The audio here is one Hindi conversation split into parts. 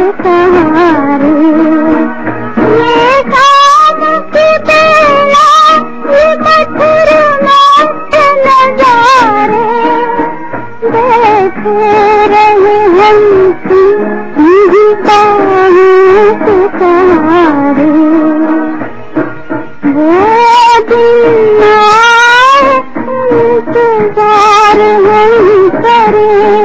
सहारे। ये शाम की बेला, ये मधुर मस्त नजारे, बैठे रहे हम तुझी बाहों के सहारे। वो दिन आए इंतजार हम करें,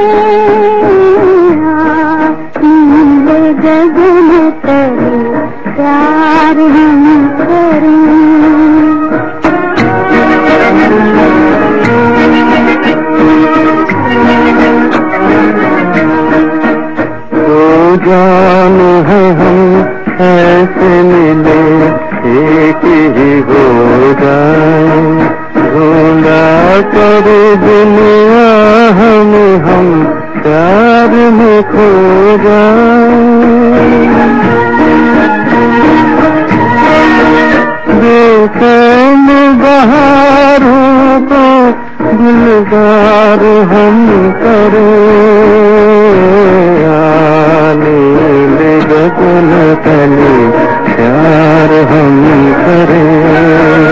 नीले गगन तले प्यार हम करें। दो जान है हम ऐसे मिले, एक ही हो जाए, ढूंढा करे दुनिया हम प्यार में खो जाए। देखो बहारों को दिलदार हम करें, नीले गगन तले प्यार हम करें।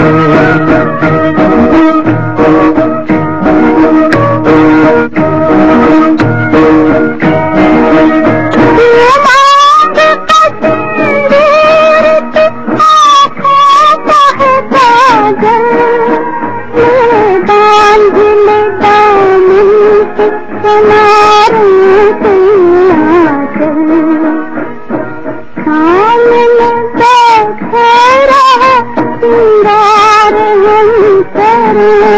सामने बैठे रहे, सिंगार हम करें।